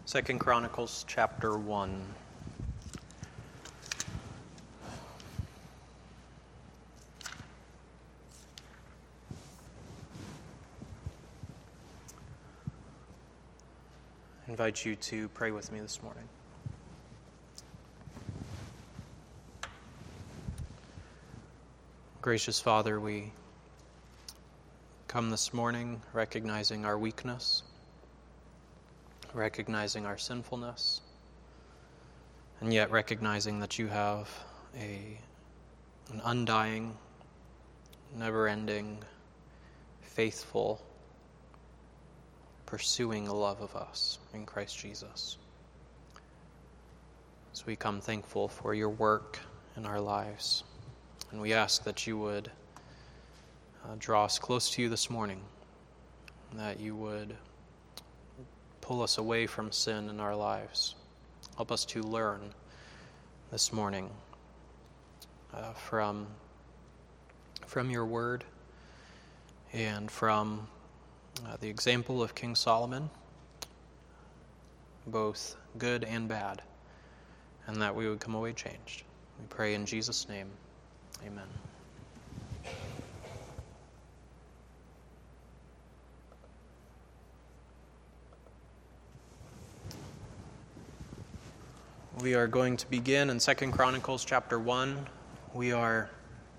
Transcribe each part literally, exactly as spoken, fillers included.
Second Chronicles chapter one. I invite you to pray with me this morning. Gracious Father, we come this morning recognizing our weakness, recognizing our sinfulness, and yet recognizing that you have a, an undying, never-ending, faithful, pursuing love of us in Christ Jesus. So we come thankful for your work in our lives, and we ask that you would uh, draw us close to you this morning, that you would pull us away from sin in our lives. Help us to learn this morning uh, from, from your word and from Uh, the example of King Solomon, both good and bad, and that we would come away changed. We pray in Jesus' name. Amen. We are going to begin in Second Chronicles chapter one. We are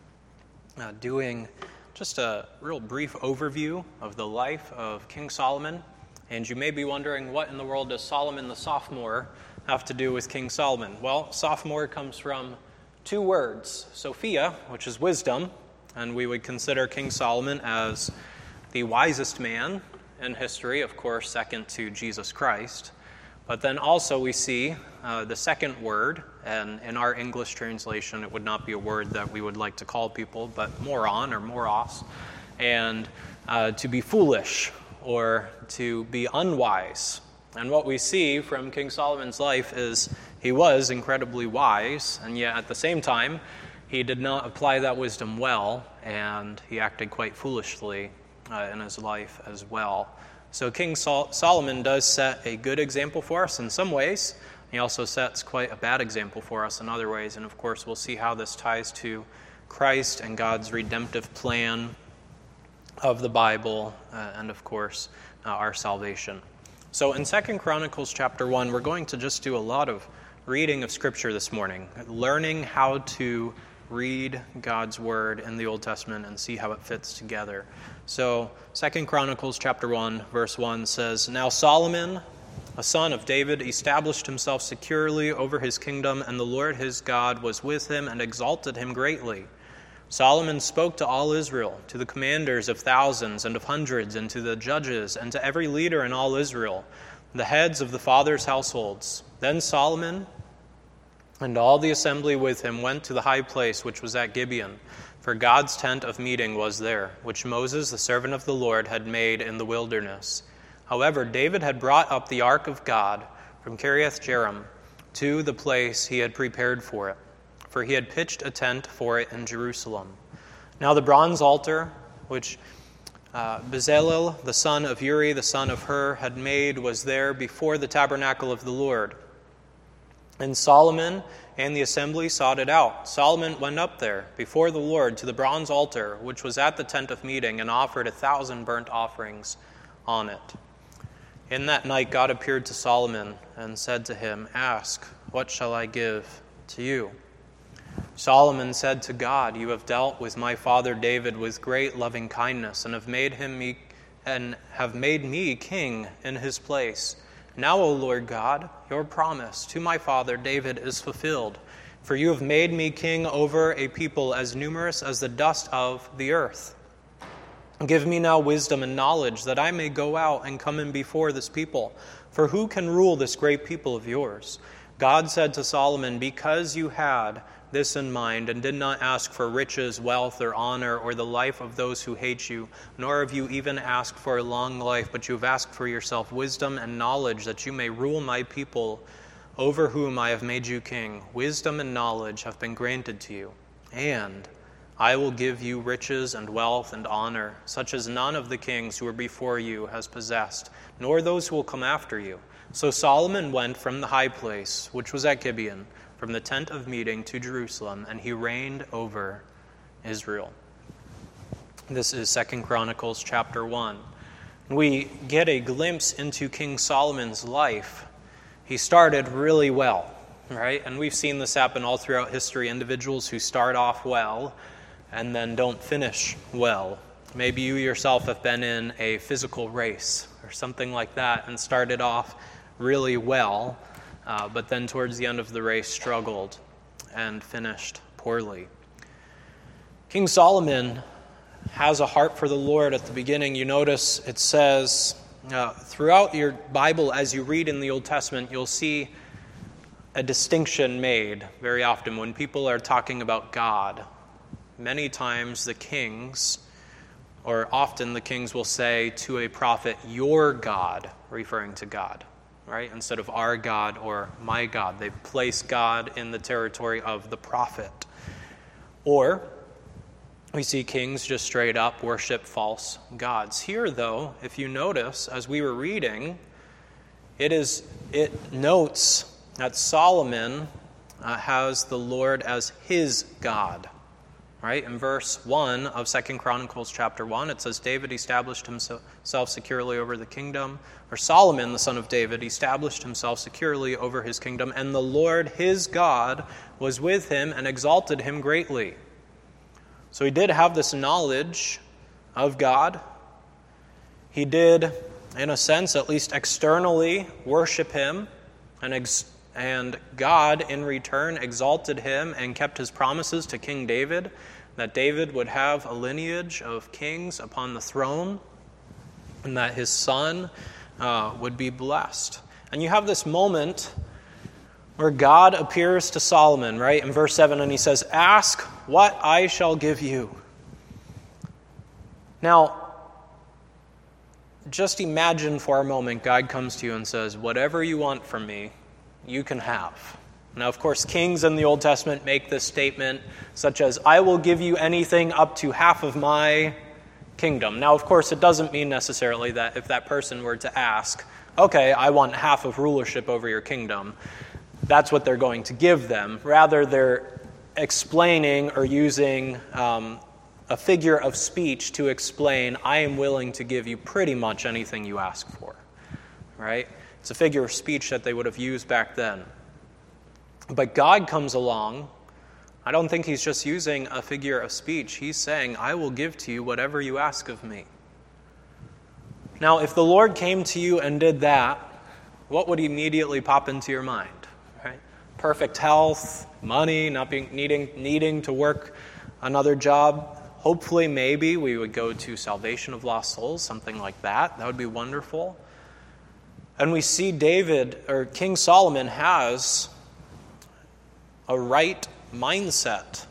uh, doing just a real brief overview of the life of King Solomon. And you may be wondering, what in the world does Solomon the sophomore have to do with King Solomon? Well, sophomore comes from two words, Sophia, which is wisdom, and we would consider King Solomon as the wisest man in history, of course, second to Jesus Christ. But then also we see uh, the second word, and in our English translation it would not be a word that we would like to call people, but moron or moros, and uh, to be foolish or to be unwise. And what we see from King Solomon's life is he was incredibly wise, and yet at the same time he did not apply that wisdom well, and he acted quite foolishly uh, in his life as well. So King Sol- Solomon does set a good example for us in some ways. He also sets quite a bad example for us in other ways. And of course, we'll see how this ties to Christ and God's redemptive plan of the Bible, uh, and of course, uh, our salvation. So in Second Chronicles chapter one, we're going to just do a lot of reading of Scripture this morning, learning how to read God's Word in the Old Testament and see how it fits together. So, Second Chronicles chapter one, verse one says, "Now Solomon, a son of David, established himself securely over his kingdom, and the Lord his God was with him and exalted him greatly. Solomon spoke to all Israel, to the commanders of thousands and of hundreds, and to the judges, and to every leader in all Israel, the heads of the fathers' households. Then Solomon and all the assembly with him went to the high place which was at Gibeon, for God's tent of meeting was there, which Moses, the servant of the Lord, had made in the wilderness. However, David had brought up the ark of God from Kiriath-Jearim to the place he had prepared for it, for he had pitched a tent for it in Jerusalem. Now the bronze altar, which uh, Bezalel, the son of Uri, the son of Hur, had made, was there before the tabernacle of the Lord. And Solomon and the assembly sought it out. Solomon went up there before the Lord to the bronze altar, which was at the tent of meeting, and offered a thousand burnt offerings on it. In that night God appeared to Solomon and said to him, 'Ask, what shall I give to you?' Solomon said to God, 'You have dealt with my father David with great loving kindness, and have made him me, and have made me king in his place. Now, O Lord God, your promise to my father David is fulfilled, for you have made me king over a people as numerous as the dust of the earth. Give me now wisdom and knowledge, that I may go out and come in before this people. For who can rule this great people of yours?' God said to Solomon, 'Because you had this in mind, and did not ask for riches, wealth, or honor, or the life of those who hate you, nor have you even asked for a long life, but you have asked for yourself wisdom and knowledge, that you may rule my people over whom I have made you king. Wisdom and knowledge have been granted to you, and I will give you riches and wealth and honor, such as none of the kings who were before you has possessed, nor those who will come after you. So Solomon went from the high place, which was at Gibeon, from the tent of meeting to Jerusalem, and he reigned over Israel. This is Second Chronicles chapter one. We get a glimpse into King Solomon's life. He started really well, right? And we've seen this happen all throughout history, individuals who start off well and then don't finish well. Maybe you yourself have been in a physical race or something like that and started off really well, uh, but then towards the end of the race struggled and finished poorly. King Solomon has a heart for the Lord at the beginning. You notice it says, uh, throughout your Bible, as you read in the Old Testament, you'll see a distinction made very often when people are talking about God. Many times the kings, or often the kings will say to a prophet, your God, referring to God, right? Instead of our God or my God. They place God in the territory of the prophet. Or we see kings just straight up worship false gods. Here, though, if you notice, as we were reading, it is it notes that Solomon uh, has the Lord as his God. Right? In verse one of Second Chronicles chapter one, it says, David established himself securely over the kingdom, or Solomon, the son of David, established himself securely over his kingdom, and the Lord his God was with him and exalted him greatly. So he did have this knowledge of God. He did, in a sense, at least externally, worship him, and ex- and God, in return, exalted him and kept his promises to King David, that David would have a lineage of kings upon the throne, and that his son uh, would be blessed. And you have this moment where God appears to Solomon, right, in verse seven, and he says, ask what I shall give you. Now, just imagine for a moment God comes to you and says, whatever you want from me, you can have. Now, of course, kings in the Old Testament make this statement, such as, I will give you anything up to half of my kingdom. Now, of course, it doesn't mean necessarily that if that person were to ask, okay, I want half of rulership over your kingdom, that's what they're going to give them. Rather, they're explaining or using um, a figure of speech to explain, I am willing to give you pretty much anything you ask for, right? It's a figure of speech that they would have used back then. But God comes along. I don't think he's just using a figure of speech. He's saying, I will give to you whatever you ask of me. Now, if the Lord came to you and did that, what would immediately pop into your mind? Right? Perfect health, money, not being needing needing to work another job. Hopefully, maybe we would go to salvation of lost souls, something like that. That would be wonderful. And we see David, or King Solomon, has a right mindset.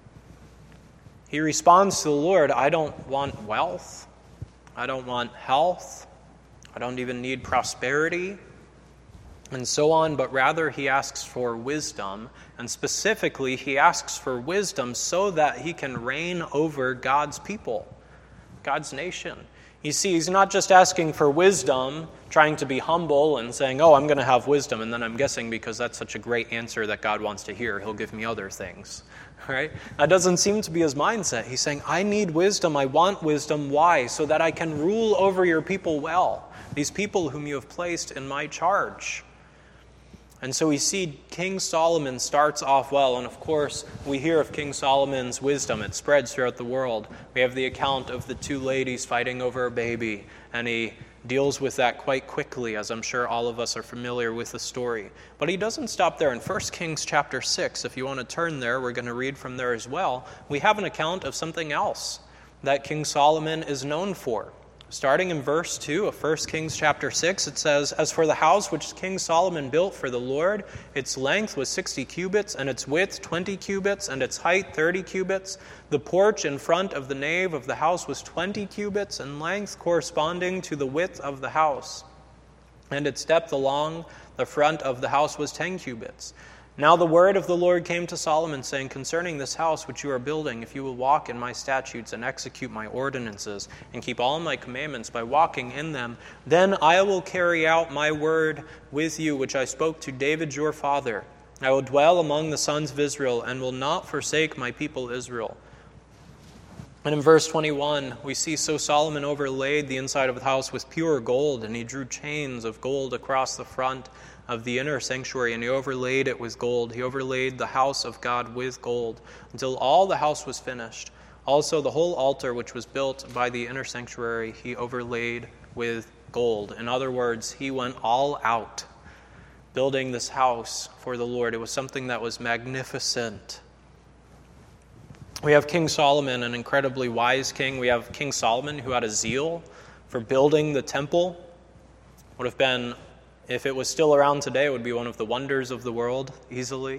He responds to the Lord, I don't want wealth. I don't want health. I don't even need prosperity, and so on. But rather, he asks for wisdom. And specifically, he asks for wisdom so that he can reign over God's people, God's nation. You see, he's not just asking for wisdom, trying to be humble and saying, oh, I'm going to have wisdom, and then I'm guessing because that's such a great answer that God wants to hear, he'll give me other things. Right? That doesn't seem to be his mindset. He's saying, I need wisdom, I want wisdom. Why? So that I can rule over your people well, these people whom you have placed in my charge. And so we see King Solomon starts off well, and of course, we hear of King Solomon's wisdom. It spreads throughout the world. We have the account of the two ladies fighting over a baby, and he deals with that quite quickly, as I'm sure all of us are familiar with the story. But he doesn't stop there. In First Kings chapter six, if you want to turn there, we're going to read from there as well. We have an account of something else that King Solomon is known for. Starting in verse two of First Kings chapter six, it says, As for the house which King Solomon built for the Lord, its length was sixty cubits, and its width twenty cubits, and its height thirty cubits. The porch in front of the nave of the house was twenty cubits in length, corresponding to the width of the house. And its depth along the front of the house was ten cubits. Now the word of the Lord came to Solomon, saying, concerning this house which you are building, if you will walk in my statutes and execute my ordinances and keep all my commandments by walking in them, then I will carry out my word with you, which I spoke to David your father. I will dwell among the sons of Israel and will not forsake my people Israel. And in verse twenty-one, we see, so Solomon overlaid the inside of the house with pure gold, and he drew chains of gold across the front of the inner sanctuary, and he overlaid it with gold. He overlaid the house of God with gold until all the house was finished. Also the whole altar which was built by the inner sanctuary he overlaid with gold. In other words, he went all out building this house for the Lord. It was something that was magnificent. We have King Solomon, an incredibly wise king. We have King Solomon, who had a zeal for building the temple. Would have been, if it was still around today, it would be one of the wonders of the world, easily.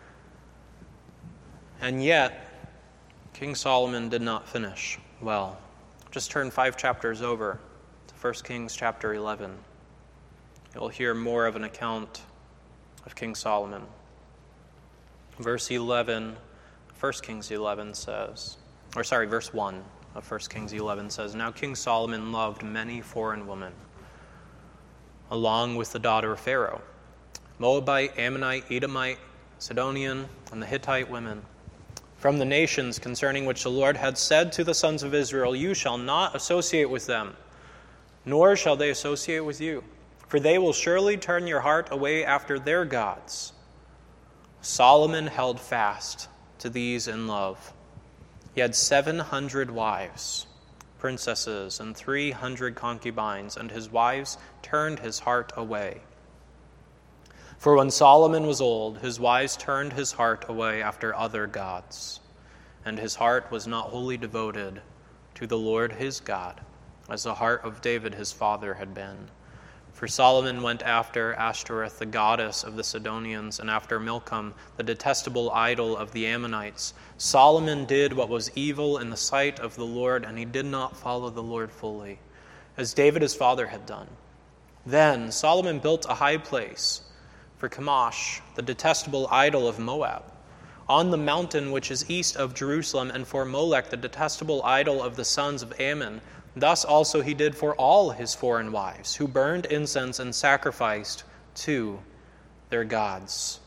And yet, King Solomon did not finish well. Just turn five chapters over to First Kings chapter eleven. You'll hear more of an account of King Solomon. Verse eleven, First Kings eleven says, or sorry, verse one of First Kings eleven says, now King Solomon loved many foreign women, along with the daughter of Pharaoh, Moabite, Ammonite, Edomite, Sidonian, and the Hittite women, from the nations concerning which the Lord had said to the sons of Israel, you shall not associate with them, nor shall they associate with you, for they will surely turn your heart away after their gods. Solomon held fast to these in love. He had seven hundred wives, princesses, and three hundred concubines, and his wives turned his heart away. For when Solomon was old, his wives turned his heart away after other gods, and his heart was not wholly devoted to the Lord his God, as the heart of David his father had been. For Solomon went after Ashtoreth, the goddess of the Sidonians, and after Milcom, the detestable idol of the Ammonites. Solomon did what was evil in the sight of the Lord, and he did not follow the Lord fully, as David his father had done. Then Solomon built a high place for Chemosh, the detestable idol of Moab, on the mountain which is east of Jerusalem, and for Molech, the detestable idol of the sons of Ammon. Thus also he did for all his foreign wives, who burned incense and sacrificed to their gods.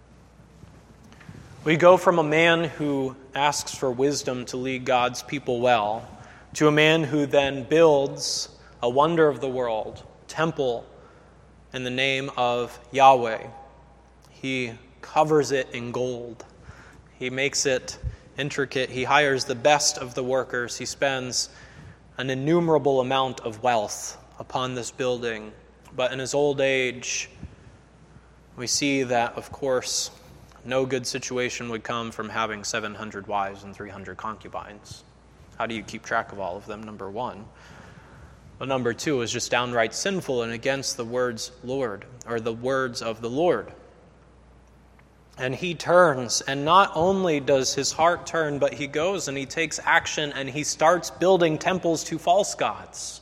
We go from a man who asks for wisdom to lead God's people well, to a man who then builds a wonder of the world, temple in the name of Yahweh. He covers it in gold. He makes it intricate. He hires the best of the workers. He spends an innumerable amount of wealth upon this building. But in his old age, we see that, of course, no good situation would come from having seven hundred wives and three hundred concubines. How do you keep track of all of them, number one? But number two is just downright sinful and against the words Lord, or the words of the Lord. And he turns, and not only does his heart turn, but he goes and he takes action and he starts building temples to false gods.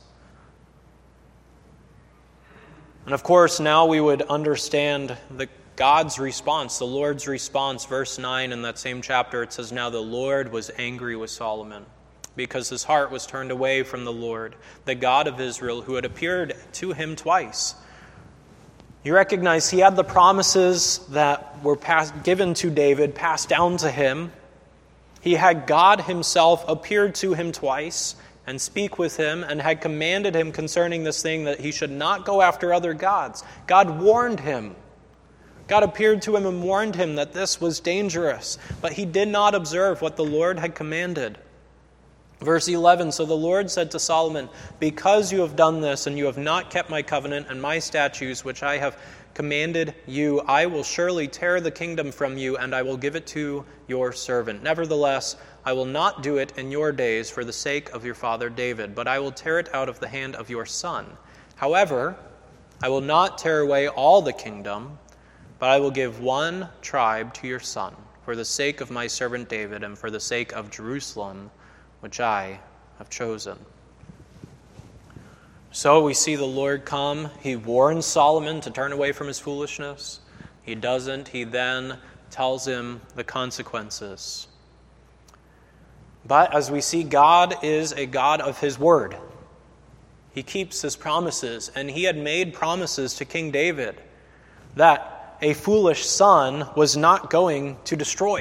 And of course, now we would understand the God's response, the Lord's response. Verse nine in that same chapter, it says, now the Lord was angry with Solomon, because his heart was turned away from the Lord, the God of Israel, who had appeared to him twice. You recognize he had the promises that were passed, given to David, passed down to him. He had God himself appeared to him twice and speak with him, and had commanded him concerning this thing that he should not go after other gods. God warned him. God appeared to him and warned him that this was dangerous, but he did not observe what the Lord had commanded. Verse eleven, so the Lord said to Solomon, because you have done this, and you have not kept my covenant and my statutes, which I have commanded you, I will surely tear the kingdom from you, and I will give it to your servant. Nevertheless, I will not do it in your days for the sake of your father David, but I will tear it out of the hand of your son. However, I will not tear away all the kingdom, but I will give one tribe to your son, for the sake of my servant David, and for the sake of Jerusalem, which I have chosen. So we see the Lord come. He warns Solomon to turn away from his foolishness. He doesn't. He then tells him the consequences. But as we see, God is a God of his word. He keeps his promises, and he had made promises to King David that a foolish son was not going to destroy.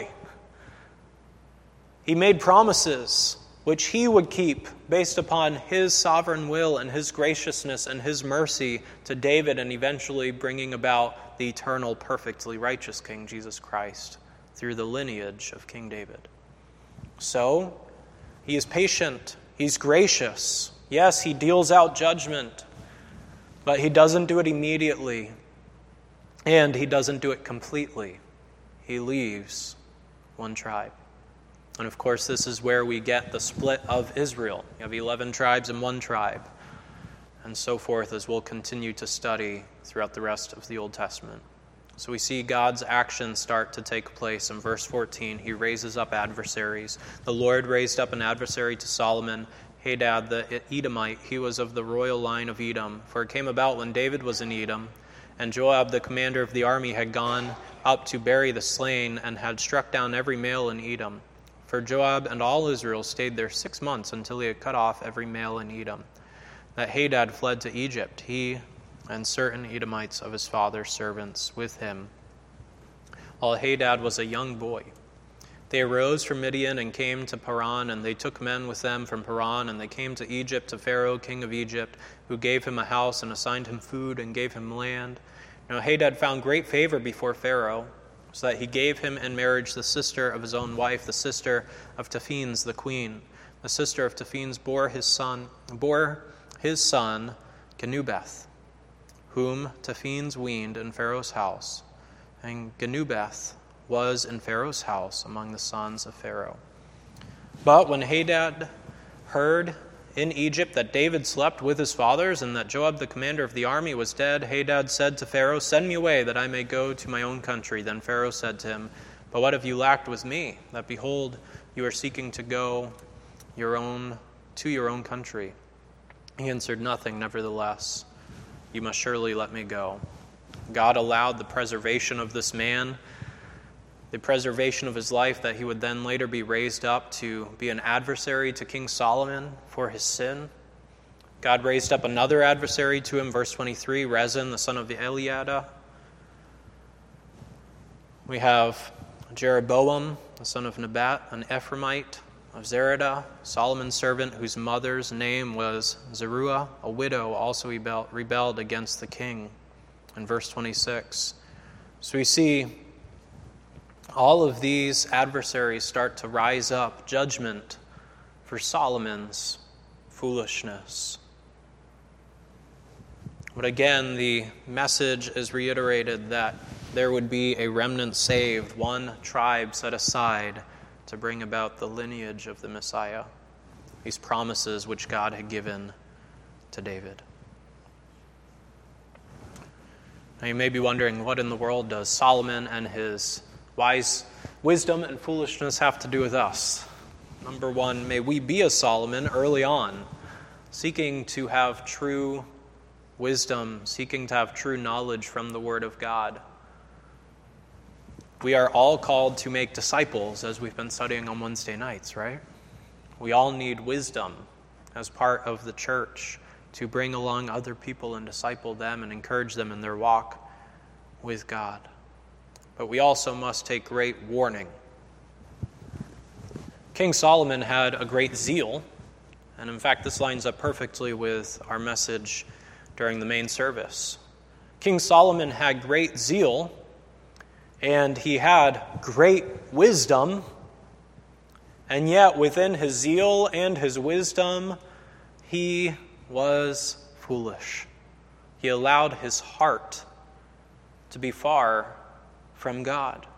He made promises which he would keep based upon his sovereign will and his graciousness and his mercy to David, and eventually bringing about the eternal, perfectly righteous King Jesus Christ through the lineage of King David. So, he is patient, he's gracious. Yes, he deals out judgment, but he doesn't do it immediately, and he doesn't do it completely. He leaves one tribe. And of course, this is where we get the split of Israel. You have eleven tribes and one tribe, and so forth, as we'll continue to study throughout the rest of the Old Testament. So we see God's actions start to take place. In verse fourteen, he raises up adversaries. The Lord raised up an adversary to Solomon, Hadad the Edomite. He was of the royal line of Edom. For it came about when David was in Edom, and Joab, the commander of the army, had gone up to bury the slain, and had struck down every male in Edom. For Joab and all Israel stayed there six months until he had cut off every male in Edom. That Hadad fled to Egypt, he and certain Edomites of his father's servants with him, while Hadad was a young boy. They arose from Midian and came to Paran, and they took men with them from Paran, and they came to Egypt, to Pharaoh, king of Egypt, who gave him a house and assigned him food and gave him land. Now Hadad found great favor before Pharaoh, so that he gave him in marriage the sister of his own wife, the sister of Taphanes the queen. The sister of Taphanes bore his son, bore his son Genubeth, whom Taphanes weaned in Pharaoh's house. And Genubeth was in Pharaoh's house among the sons of Pharaoh. But when Hadad heard in Egypt that David slept with his fathers, and that Joab, the commander of the army, was dead, Hadad said to Pharaoh, "Send me away, that I may go to my own country." Then Pharaoh said to him, "But what have you lacked with me, that behold, you are seeking to go your own to your own country?" He answered, "Nothing, nevertheless. You must surely let me go." God allowed the preservation of this man, the preservation of his life, that he would then later be raised up to be an adversary to King Solomon for his sin. God raised up another adversary to him, verse twenty-three, Rezin, the son of Eliada. We have Jeroboam, the son of Nebat, an Ephraimite of Zeradah, Solomon's servant, whose mother's name was Zeruiah, a widow, also rebelled against the king, in verse twenty-six. So we see all of these adversaries start to rise up, judgment for Solomon's foolishness. But again, the message is reiterated that there would be a remnant saved, one tribe set aside to bring about the lineage of the Messiah, these promises which God had given to David. Now you may be wondering, what in the world does Solomon and his wise wisdom and foolishness have to do with us? Number one, may we be a Solomon early on, seeking to have true wisdom, seeking to have true knowledge from the Word of God. We are all called to make disciples, as we've been studying on Wednesday nights, right? We all need wisdom as part of the church to bring along other people and disciple them and encourage them in their walk with God. But we also must take great warning. King Solomon had a great zeal, and in fact this lines up perfectly with our message during the main service. King Solomon had great zeal, and he had great wisdom, and yet within his zeal and his wisdom, he was foolish. He allowed his heart to be far from God.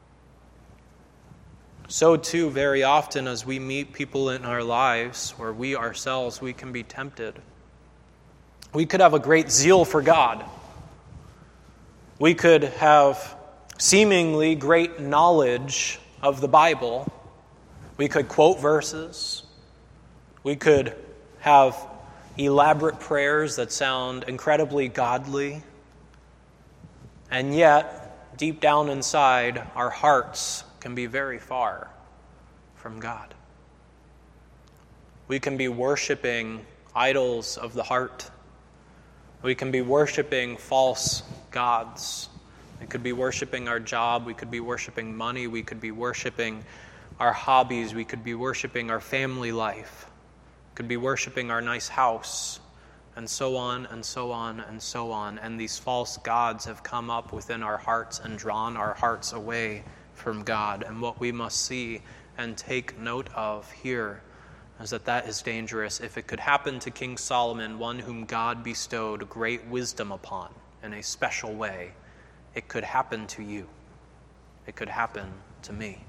So too, very often as we meet people in our lives, or we ourselves, we can be tempted. We could have a great zeal for God. We could have seemingly great knowledge of the Bible. We could quote verses. We could have elaborate prayers that sound incredibly godly. And yet, deep down inside, our hearts can be very far from God. We can be worshiping idols of the heart. We can be worshiping false gods. We could be worshiping our job. We could be worshiping money. We could be worshiping our hobbies. We could be worshiping our family life. We could be worshiping our nice house, and so on and so on and so on. And these false gods have come up within our hearts and drawn our hearts away from God. And what we must see and take note of here is that that is dangerous. If it could happen to King Solomon, one whom God bestowed great wisdom upon in a special way, it could happen to you. It could happen to me.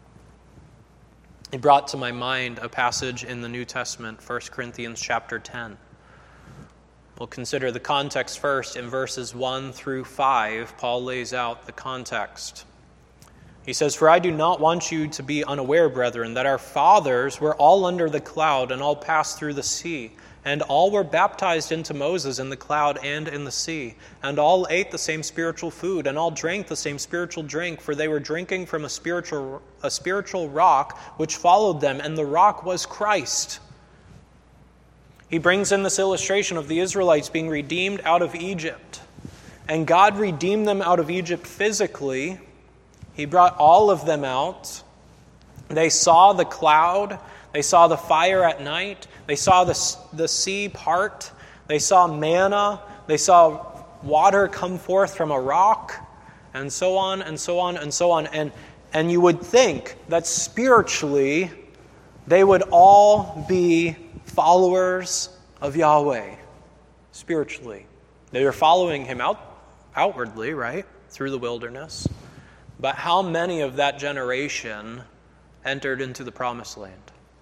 It brought to my mind a passage in the New Testament, First Corinthians chapter ten. We'll consider the context first. In verses one through five, Paul lays out the context. He says, "For I do not want you to be unaware, brethren, that our fathers were all under the cloud and all passed through the sea, and all were baptized into Moses in the cloud and in the sea, and all ate the same spiritual food, and all drank the same spiritual drink, for they were drinking from a spiritual, a spiritual rock which followed them, and the rock was Christ." He brings in this illustration of the Israelites being redeemed out of Egypt. And God redeemed them out of Egypt physically. He brought all of them out. They saw the cloud. They saw the fire at night. They saw the, the sea part. They saw manna. They saw water come forth from a rock. And so on and so on and so on. And, and you would think that spiritually they would all be followers of Yahweh. Spiritually. They were following him out, outwardly, right? Through the wilderness. But how many of that generation entered into the promised land?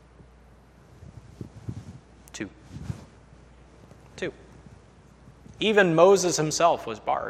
Two. Two. Even Moses himself was barred.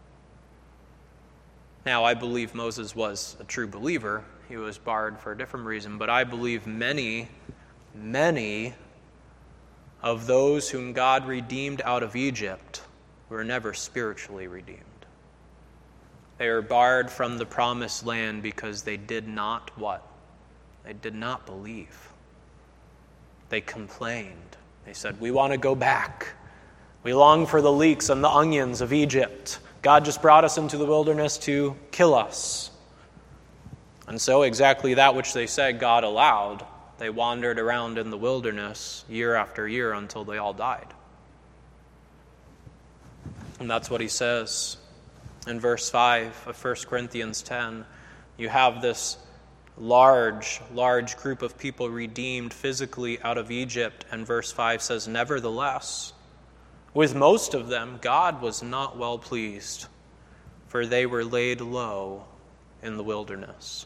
Now, I believe Moses was a true believer. He was barred for a different reason. But I believe many, many of those whom God redeemed out of Egypt were never spiritually redeemed. They were barred from the promised land because they did not what? They did not believe. They complained. They said, "We want to go back. We long for the leeks and the onions of Egypt. God just brought us into the wilderness to kill us." And so exactly that which they said God allowed, they wandered around in the wilderness year after year until they all died. And that's what he says. In verse five of First Corinthians ten, you have this large, large group of people redeemed physically out of Egypt. And verse five says, "Nevertheless, with most of them, God was not well pleased, for they were laid low in the wilderness."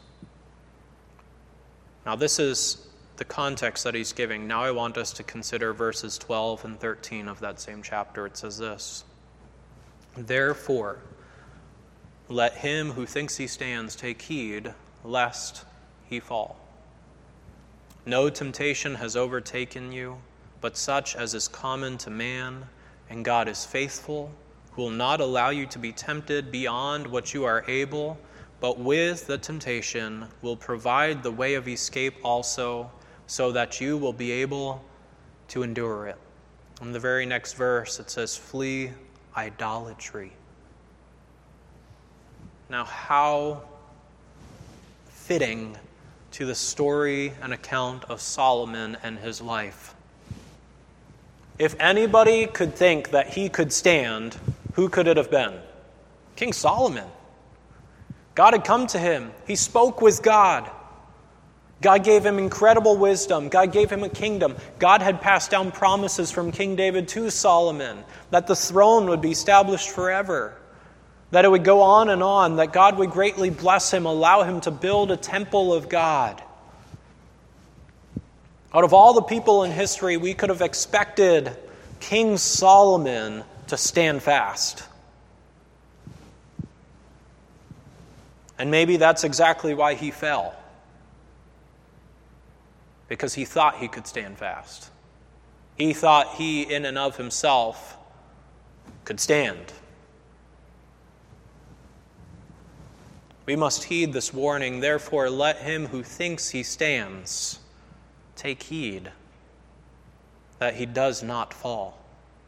Now this is the context that he's giving. Now I want us to consider verses twelve and thirteen of that same chapter. It says this, "Therefore, let him who thinks he stands take heed, lest he fall. No temptation has overtaken you, but such as is common to man, and God is faithful, who will not allow you to be tempted beyond what you are able, but with the temptation will provide the way of escape also, so that you will be able to endure it." In the very next verse, it says, "Flee idolatry." Now, how fitting to the story and account of Solomon and his life. If anybody could think that he could stand, who could it have been? King Solomon. God had come to him. He spoke with God. God gave him incredible wisdom. God gave him a kingdom. God had passed down promises from King David to Solomon that the throne would be established forever, that it would go on and on, that God would greatly bless him, allow him to build a temple of God. Out of all the people in history, we could have expected King Solomon to stand fast. And maybe that's exactly why he fell. Because he thought he could stand fast. He thought he, in and of himself, could stand. We must heed this warning. Therefore, let him who thinks he stands take heed that he does not fall.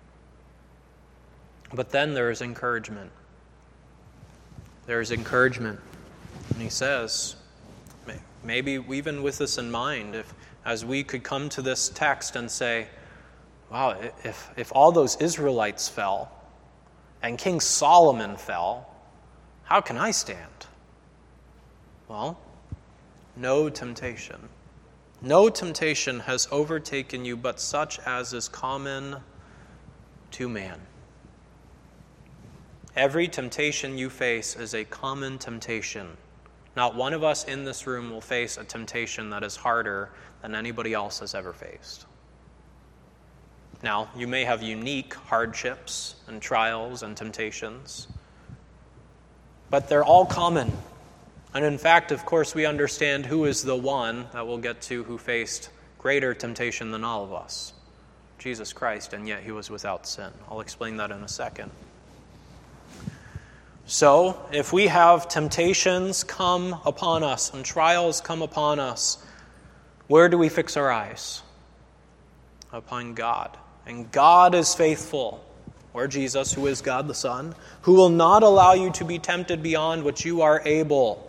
But then there is encouragement. There is encouragement. And he says, maybe even with this in mind, if as we could come to this text and say, wow, if, if all those Israelites fell and King Solomon fell, how can I stand? Well, no temptation. No temptation has overtaken you but such as is common to man. Every temptation you face is a common temptation. Not one of us in this room will face a temptation that is harder than anybody else has ever faced. Now, you may have unique hardships and trials and temptations, but they're all common. And in fact, of course, we understand who is the one that we'll get to who faced greater temptation than all of us. Jesus Christ, and yet he was without sin. I'll explain that in a second. So, if we have temptations come upon us and trials come upon us, where do we fix our eyes? Upon God. And God is faithful, or Jesus, who is God the Son, who will not allow you to be tempted beyond what you are able.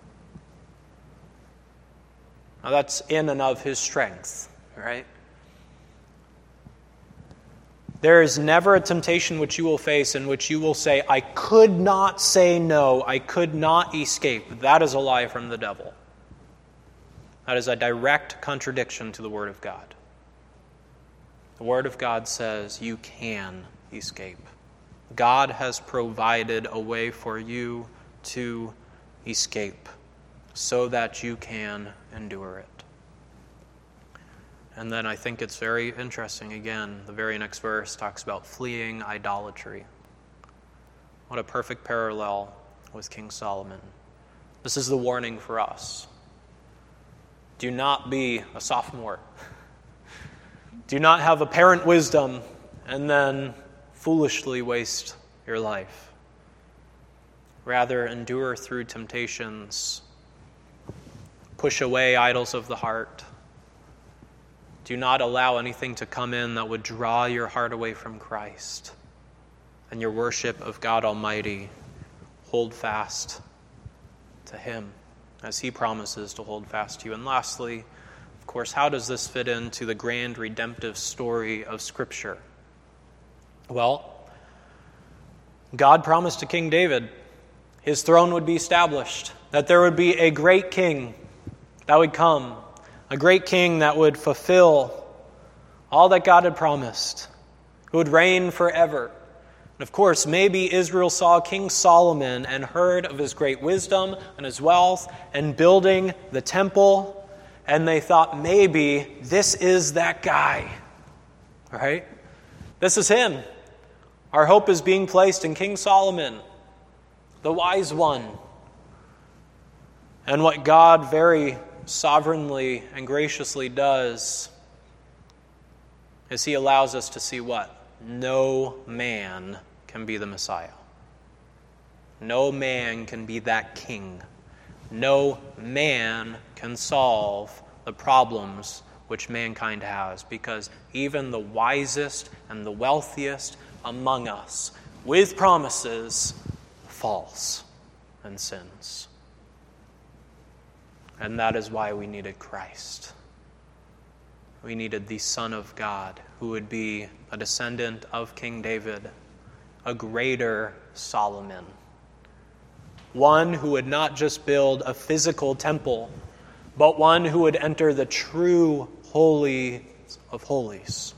Now that's in and of his strength, right? There is never a temptation which you will face in which you will say, I could not say no, I could not escape. That is a lie from the devil. That is a direct contradiction to the Word of God. The Word of God says you can escape. God has provided a way for you to escape so that you can endure it. And then I think it's very interesting, again, the very next verse talks about fleeing idolatry. What a perfect parallel with King Solomon. This is the warning for us. Do not be a sophomore. Do not have apparent wisdom and then foolishly waste your life. Rather, endure through temptations. Push away idols of the heart. Do not allow anything to come in that would draw your heart away from Christ and your worship of God Almighty. Hold fast to him as he promises to hold fast to you. And lastly, of course, how does this fit into the grand redemptive story of Scripture? Well, God promised to King David his throne would be established, that there would be a great king that would come, a great king that would fulfill all that God had promised, who would reign forever. And of course, maybe Israel saw King Solomon and heard of his great wisdom and his wealth and building the temple, and they thought, maybe this is that guy, right? This is him. Our hope is being placed in King Solomon, the wise one. And what God very sovereignly and graciously does is he allows us to see what? No man can be the Messiah. No man can be that king. No man can solve the problems which mankind has, because even the wisest and the wealthiest among us, with promises, falls and sins. And that is why we needed Christ. We needed the Son of God, who would be a descendant of King David, a greater Solomon. One who would not just build a physical temple, but one who would enter the true Holy of Holies.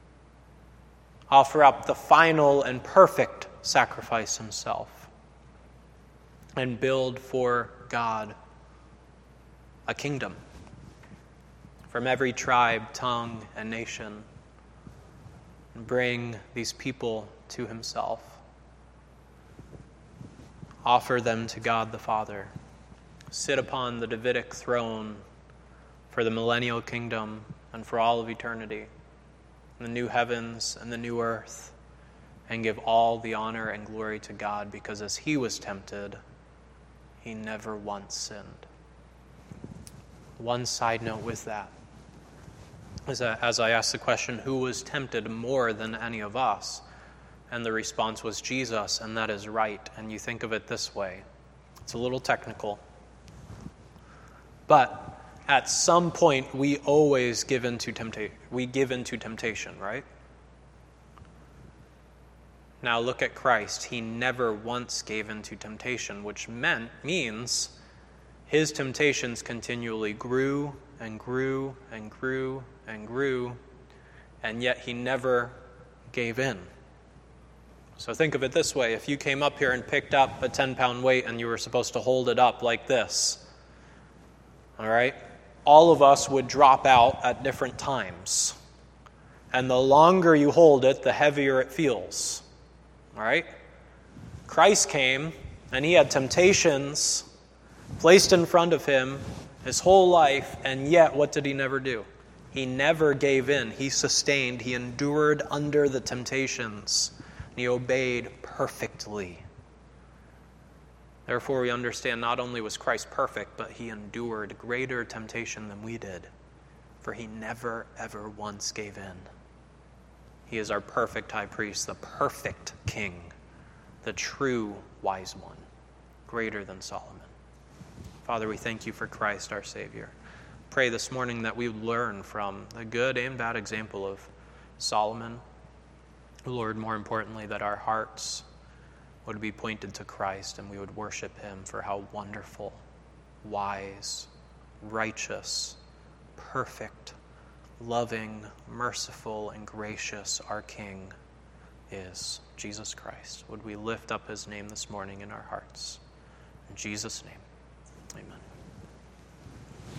Offer up the final and perfect sacrifice himself. And build for God a kingdom from every tribe, tongue, and nation, and bring these people to himself. Offer them to God the Father. Sit upon the Davidic throne for the millennial kingdom and for all of eternity, the new heavens and the new earth, and give all the honor and glory to God, because as he was tempted, He never once sinned. One side note with that is that as I asked the question, who was tempted more than any of us? And the response was Jesus, and that is right. And you think of it this way. It's a little technical. But at some point, we always give into temptation. We give into temptation, right? Now look at Christ. He never once gave into temptation, which meant means his temptations continually grew and grew and grew and grew, and yet he never gave in. So think of it this way. If you came up here and picked up a ten-pound weight and you were supposed to hold it up like this, all right, all of us would drop out at different times. And the longer you hold it, the heavier it feels. All right? Christ came, and he had temptations placed in front of him his whole life, and yet what did he never do? He never gave in. He sustained. He endured under the temptations. And he obeyed perfectly. Therefore, we understand not only was Christ perfect, but he endured greater temptation than we did. For he never, ever once gave in. He is our perfect high priest, the perfect king, the true wise one, greater than Solomon. Father, we thank you for Christ, our Savior. Pray this morning that we learn from the good and bad example of Solomon. Lord, more importantly, that our hearts would be pointed to Christ and we would worship him for how wonderful, wise, righteous, perfect, loving, merciful, and gracious our King is, Jesus Christ. Would we lift up his name this morning in our hearts? In Jesus' name, amen.